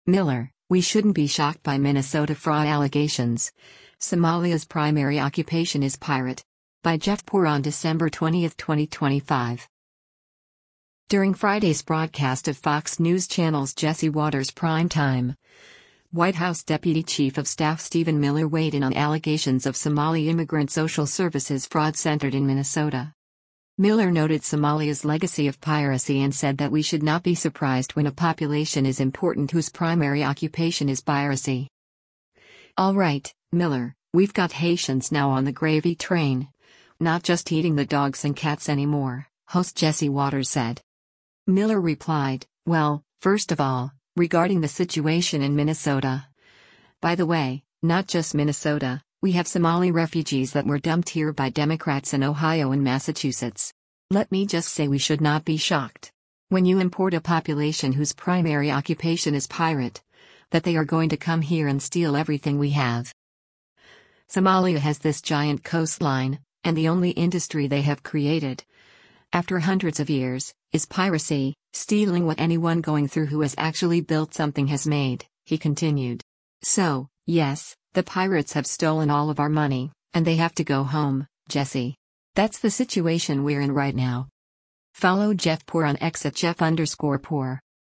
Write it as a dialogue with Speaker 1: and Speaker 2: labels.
Speaker 1: Miller, we shouldn't be shocked by Minnesota fraud allegations. Somalia's primary occupation is pirate. By Jeff Poor on December 20, 2025. During Friday's broadcast of Fox News Channel's Jesse Watters Prime Time, White House Deputy Chief of Staff Stephen Miller weighed in on allegations of Somali immigrant social services fraud centered in Minnesota. Miller noted Somalia's legacy of piracy and said that we should not be surprised when a population is important whose primary occupation is piracy. All right, Miller, we've got Haitians now on the gravy train. Not just eating the dogs and cats anymore, host Jesse Watters said. Miller replied, well, first of all, regarding the situation in Minnesota. By the way, not just Minnesota, we have Somali refugees that were dumped here by Democrats in Ohio and Massachusetts. Let me just say we should not be shocked. When you import a population whose primary occupation is pirate, that they are going to come here and steal everything we have. Somalia has this giant coastline, and the only industry they have created, after hundreds of years, is piracy, stealing what anyone going through who has actually built something has made, he continued. So, yes, the pirates have stolen all of our money, and they have to go home, Jesse. That's the situation we're in right now. Follow Jeff Poor on X at Jeff_Poor.